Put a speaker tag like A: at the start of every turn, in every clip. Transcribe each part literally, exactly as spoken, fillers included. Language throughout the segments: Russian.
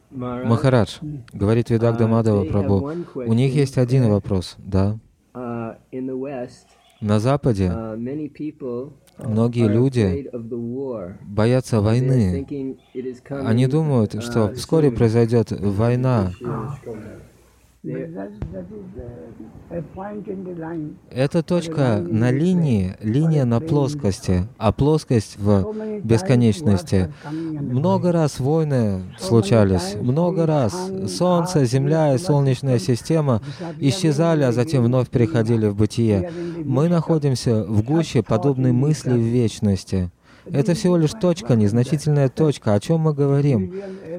A: Махарадж, говорит Видагда Мадхава Прабху, у них есть один вопрос, да? На Западе многие люди боятся войны. Они думают, что вскоре произойдет война. Это точка на линии, линия на плоскости, а плоскость в бесконечности. Много раз войны случались, много раз Солнце, Земля и Солнечная система исчезали, а затем вновь приходили в бытие. Мы находимся в гуще подобной мысли в вечности. Это всего лишь точка, незначительная точка. О чем мы говорим?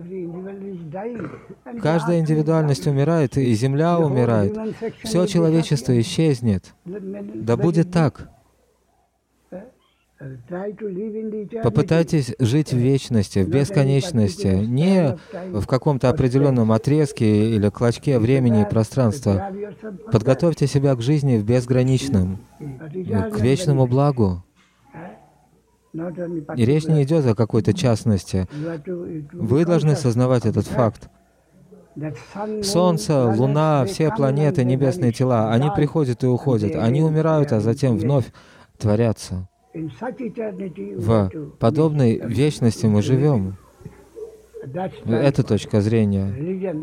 A: Каждая индивидуальность умирает, и Земля умирает. Все человечество исчезнет. Да будет так. Попытайтесь жить в вечности, в бесконечности, не в каком-то определенном отрезке или клочке времени и пространства. Подготовьте себя к жизни в безграничном, к вечному благу. И речь не идет о какой-то частности. Вы должны сознавать этот факт. Солнце, Луна, все планеты, небесные тела, они приходят и уходят, они умирают, а затем вновь творятся. В подобной вечности мы живем. Это точка зрения.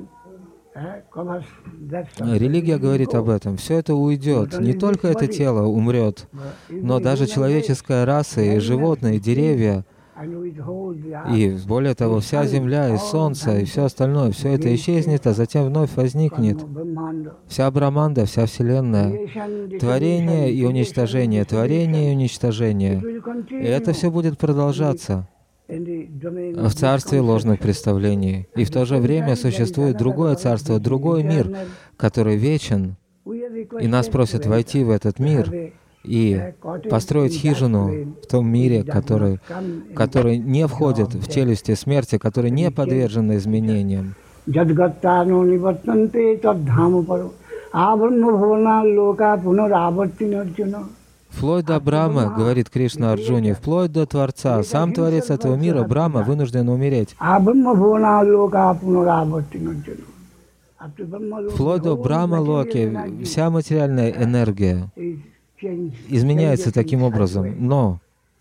A: Религия говорит об этом. Все это уйдет. Не только это тело умрет, но даже человеческая раса, и животные, и деревья, и более того, вся Земля, и Солнце, и все остальное, все это исчезнет, а затем вновь возникнет. Вся Брахманда, вся Вселенная. Творение и уничтожение, творение и уничтожение. И это все будет продолжаться в царстве ложных представлений. И в то же время существует другое царство, другой мир, который вечен. И нас просят войти в этот мир и построить хижину в том мире, который, который не входит в челюсти смерти, который не подвержен изменениям. Вплоть до Брахмы, говорит Кришна Арджуне, вплоть до Творца, сам Творец этого мира, Брахма, вынужден умереть. Вплоть до Брахма-локи, вся материальная энергия изменяется таким образом. Но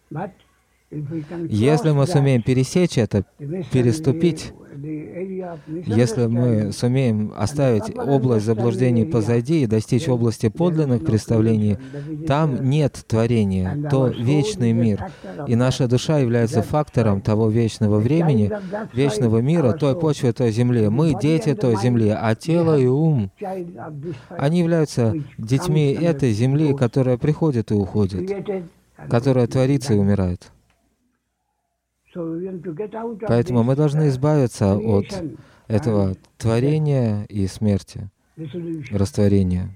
A: если мы сумеем пересечь это, переступить, если мы сумеем оставить область заблуждений позади и достичь области подлинных представлений, там нет творения, то вечный мир. И наша душа является фактором того вечного времени, вечного мира, той почвы, той земли. Мы дети той земли, а тело и ум, они являются детьми этой земли, которая приходит и уходит, которая творится и умирает. Поэтому мы должны избавиться от этого творения и смерти, растворения.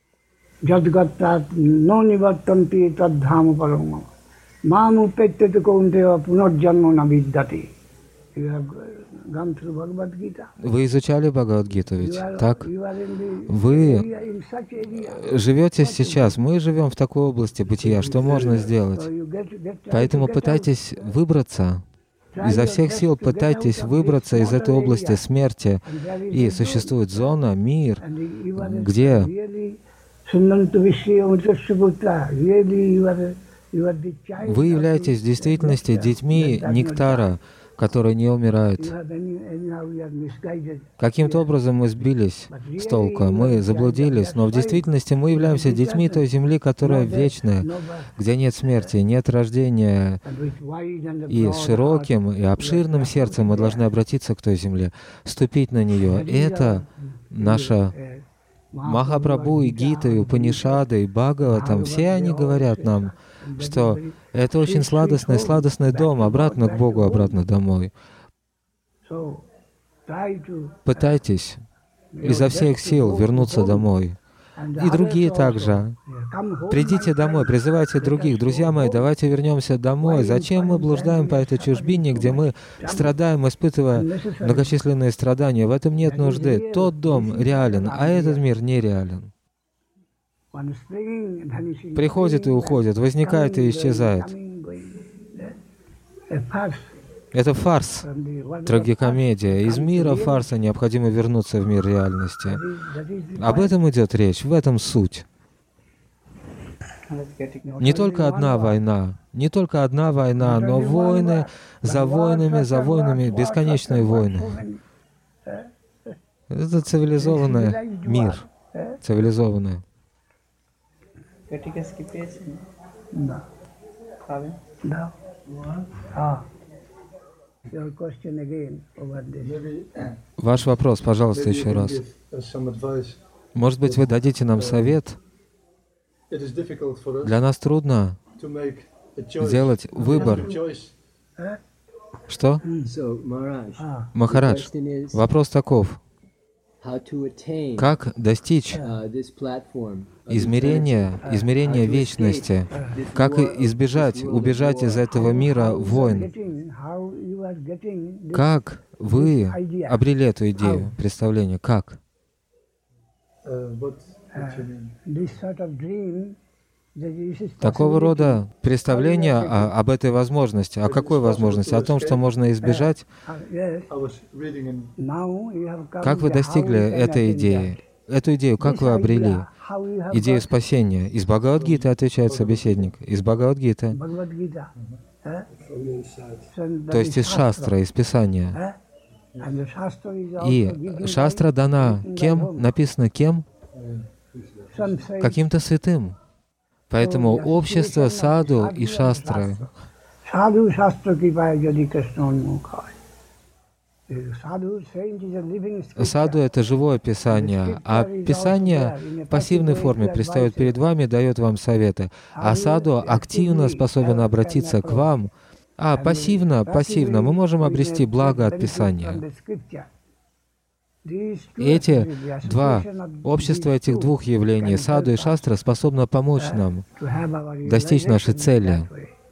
A: Вы изучали Бхагавад-гиту ведь, так? Вы живете сейчас, мы живем в такой области бытия, что можно сделать? Поэтому пытайтесь выбраться. Изо всех сил пытайтесь выбраться из этой области смерти. И существует зона, мир, где вы являетесь в действительности детьми нектара, который не умирает. Каким-то образом мы сбились с толка, мы заблудились, но в действительности мы являемся детьми той земли, которая вечная, где нет смерти, нет рождения. И с широким и обширным сердцем мы должны обратиться к той земле, ступить на нее. И это наша Махапрабху, и Гита, и Упанишады, и Бхагаватам, все они говорят нам, что это очень сладостный, сладостный дом, обратно к Богу, обратно домой. Пытайтесь изо всех сил вернуться домой. И другие также. Придите домой, призывайте других. Друзья мои, давайте вернемся домой. Зачем мы блуждаем по этой чужбине, где мы страдаем, испытывая многочисленные страдания? В этом нет нужды. Тот дом реален, а этот мир нереален. Приходит и уходит, возникает и исчезает. Это фарс, трагикомедия. Из мира фарса необходимо вернуться в мир реальности. Об этом идет речь, в этом суть. Не только одна война, не только одна война, но войны за войнами, за войнами, бесконечные войны. Это цивилизованный мир, цивилизованный. Ваш вопрос, пожалуйста, еще раз. Может быть, вы дадите нам совет? Для нас трудно сделать выбор. Что? Махарадж, вопрос таков. Как достичь измерения, измерения вечности? Как избежать, убежать из этого мира войн? Как вы обрели эту идею, представление? Как? Такого рода представление о, об этой возможности. О какой возможности? О том, что можно избежать? Как вы достигли этой идеи? Эту идею как вы обрели? Идею спасения. Из Бхагавад-гиты, отвечает собеседник. Из Бхагавад-гиты. То есть из шастра, из Писания. И шастра дана кем? Написано кем? Каким-то святым. Поэтому общество саду и шастры. Саду — это живое Писание, а Писание в пассивной форме предстает перед вами, дает вам советы. А саду активно способен обратиться к вам, а пассивно, пассивно мы можем обрести благо от Писания. Эти два, общество этих двух явлений, саду и шастра, способно помочь нам достичь нашей цели.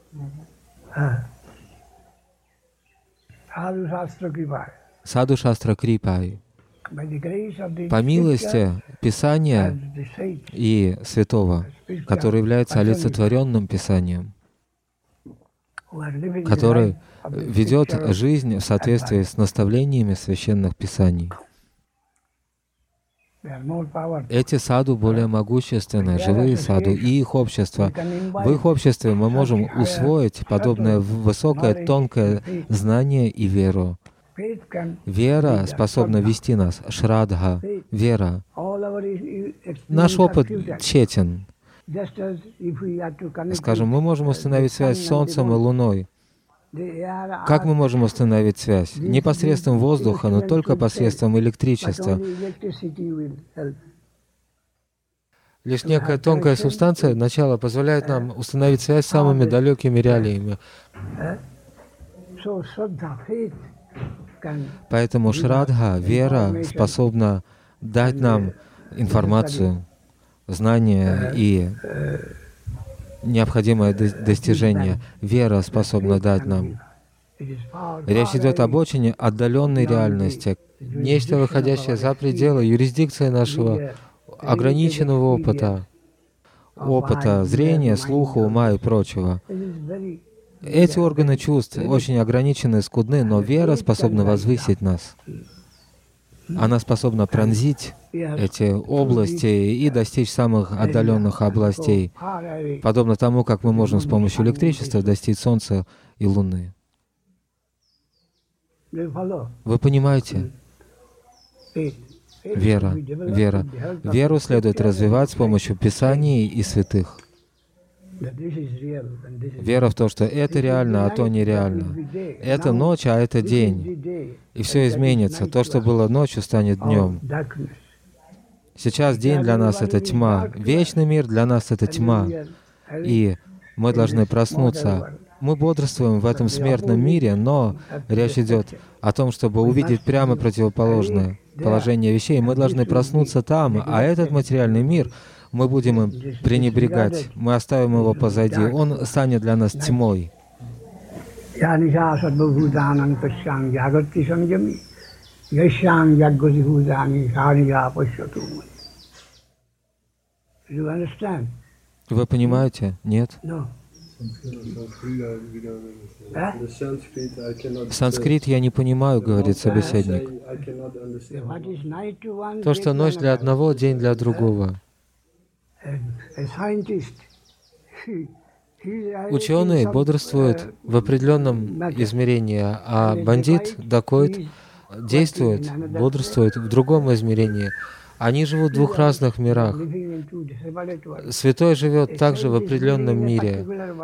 A: Саду шастра крипай. По милости Писания и Святого, который является олицетворенным Писанием, который ведет жизнь в соответствии с наставлениями священных Писаний. Эти саду более могущественные, живые саду и их общество. В их обществе мы можем усвоить подобное высокое, тонкое знание и веру. Вера способна вести нас, шрадха, вера. Наш опыт тщетен. Скажем, мы можем установить связь с Солнцем и Луной. Как мы можем установить связь? Не посредством воздуха, но только посредством электричества. Лишь некая тонкая субстанция, начало, позволяет нам установить связь с самыми далекими реалиями. Поэтому шрадха, вера, способна дать нам информацию, знания и необходимое достижение. Вера способна дать нам. Речь идет об очень отдаленной реальности, нечто, выходящее за пределы юрисдикции нашего ограниченного опыта, опыта зрения, слуха, ума и прочего. Эти органы чувств очень ограничены и скудны, но вера способна возвысить нас. Она способна пронзить эти области и достичь самых отдаленных областей, подобно тому, как мы можем с помощью электричества достичь Солнца и Луны. Вы понимаете? Вера, вера. Веру следует развивать с помощью Писаний и святых. Вера в то, что это реально, а то нереально. Это ночь, а это день. И все изменится. То, что было ночью, станет днем. Сейчас день для нас — это тьма. Вечный мир для нас — это тьма. И мы должны проснуться. Мы бодрствуем в этом смертном мире, но речь идет о том, чтобы увидеть прямо противоположное положение вещей. Мы должны проснуться там, а этот материальный мир мы будем им пренебрегать, мы оставим его позади, он станет для нас тьмой. Вы понимаете? Нет? Санскрит я не понимаю, говорит собеседник. То, что ночь для одного, день для другого. Ученый бодрствует в определенном измерении, а бандит, дакойт, действует, бодрствует в другом измерении. Они живут в двух разных мирах. Святой живет также в определенном мире,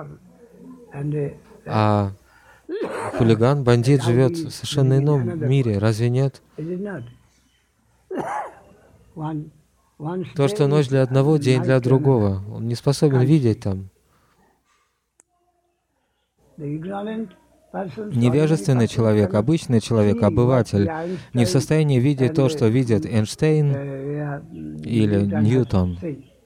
A: а хулиган, бандит живет в совершенно ином мире. Разве нет? То, что ночь для одного, день для другого. Он не способен видеть там. Невежественный человек, обычный человек, обыватель, не в состоянии видеть то, что видят Эйнштейн или Ньютон.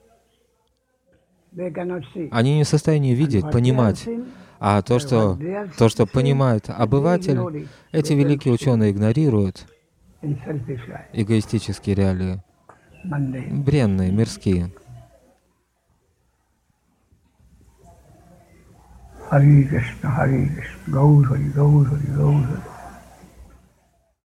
A: Они не в состоянии видеть, понимать. А то, что, то, что понимает обыватель, эти великие ученые игнорируют эгоистические реалии, бренные, мирские.
B: Hare Krishna, Hare Krishna, Gaur Hari, Gaur Hari, Gaur Hari.